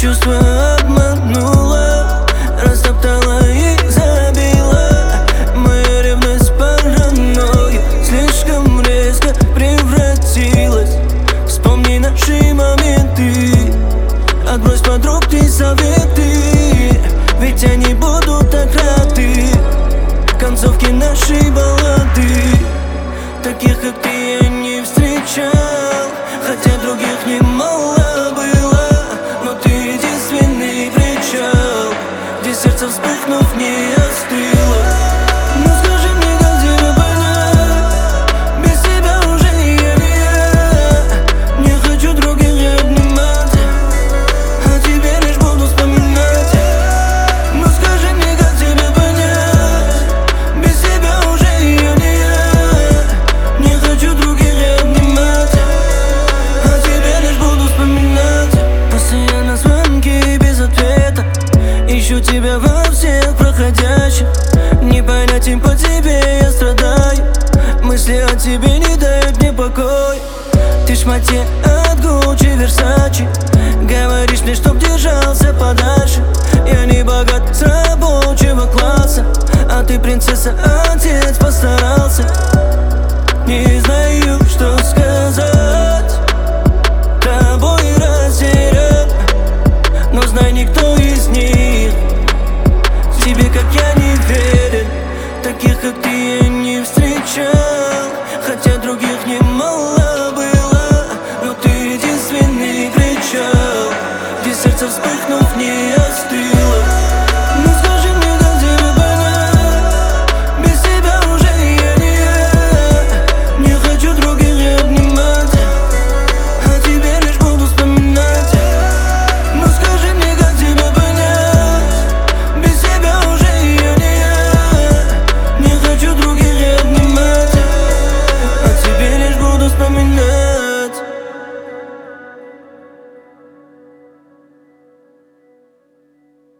чувства обманула, растоптала и забила. Моя ревность паранойя слишком резко превратилась. Вспомни наши моменты, отбрось подруг ты советы, ведь они будут так рады концовке нашей баллады. Таких, как ты, я не встречал, хотя других немало было, но ты единственный причал, где сердце, вспыхнув, не остыло. Ну скажи мне, как тебя понять, без тебя уже не я. Не хочу других я обнимать, а тебе лишь буду вспоминать. Ну скажи мне, как тебя понять, без тебя уже не я. Не хочу других я обнимать, а тебе лишь буду вспоминать. Постоянно звонки без ответа, ищу тебя во всех проходящих. Не понять им по тебе я страдаю, мысли о тебе не дают мне покой. Ты шмате от Гуччи, Версачи, говоришь мне, чтоб держался подальше. Я не богат с рабочего класса, а ты принцесса, отец постарался. Не знаю, что